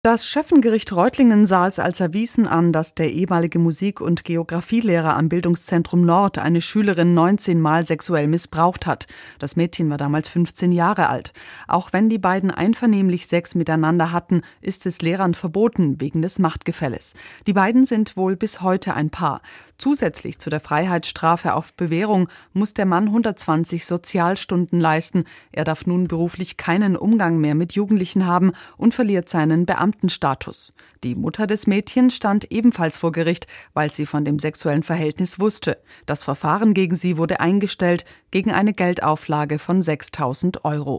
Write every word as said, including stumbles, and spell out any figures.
Das Schöffengericht Reutlingen sah es als erwiesen an, dass der ehemalige Musik- und Geografielehrer am Bildungszentrum Nord eine Schülerin neunzehn Mal sexuell missbraucht hat. Das Mädchen war damals fünfzehn Jahre alt. Auch wenn die beiden einvernehmlich Sex miteinander hatten, ist es Lehrern verboten wegen des Machtgefälles. Die beiden sind wohl bis heute ein Paar. Zusätzlich zu der Freiheitsstrafe auf Bewährung muss der Mann hundertzwanzig Sozialstunden leisten. Er darf nun beruflich keinen Umgang mehr mit Jugendlichen haben und verliert seinen Beamtenstatus. Die Mutter des Mädchens stand ebenfalls vor Gericht, weil sie von dem sexuellen Verhältnis wusste. Das Verfahren gegen sie wurde eingestellt, gegen eine Geldauflage von sechstausend Euro.